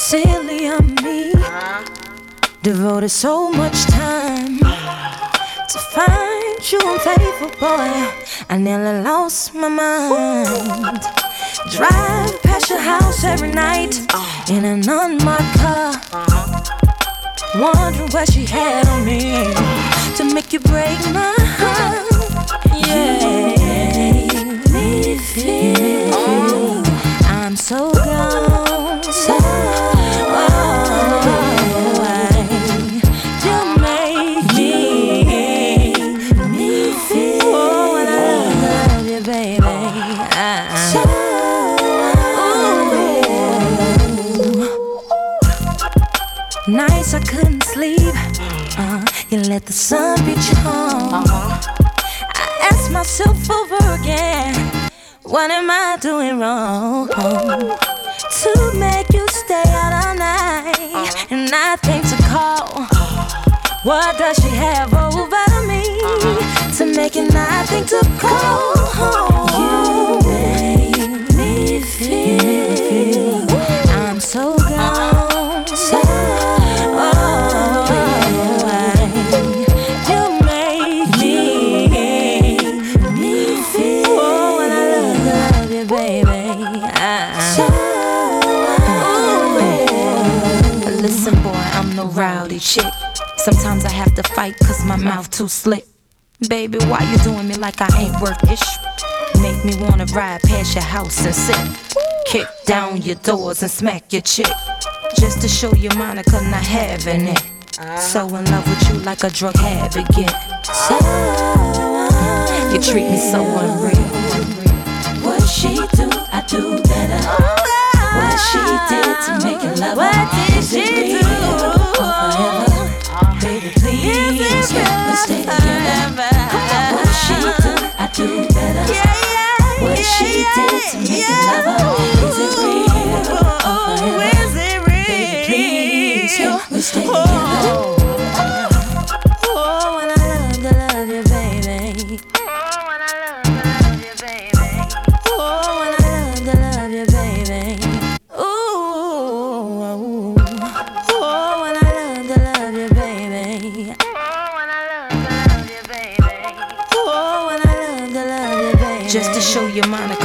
Silly of me, devoted so much time to find you unfaithful, boy. I nearly lost my mind. Drive past your house every night in an unmarked car, wondering what she had on me to make you break my heart. Yeah, me feel I'm so gone. So nights I couldn't sleep. You let the sun beat you home. I ask myself over again, what am I doing wrong to make you stay out all night and nothing to call? What does she have over me to make it nothing to call? You make me feel I'm so gone. Listen, boy, I'm no rowdy chick. Sometimes I have to fight cause my mouth too slick. Baby, why you doing me like I ain't worth it? Make me wanna ride past your house and sit, kick down your doors and smack your chick, just to show you Monica not having it. So in love with you like a drug habit get. You treat me so unreal. What she do, I do better. What she did to make it love her. What did she do? Baby, please, can we stay together? What she do, I do better. What she did to make it love her. Is it real or forever? Baby, please, can we stay together? Oh, when I love to love you, baby. Oh, when I love to love you, baby. Oh, when I love to love you, baby. Ooh, oh, when I love to love you, baby. Oh, when I love to love you, baby. Oh, when I love to love you, baby. Just to show you Monica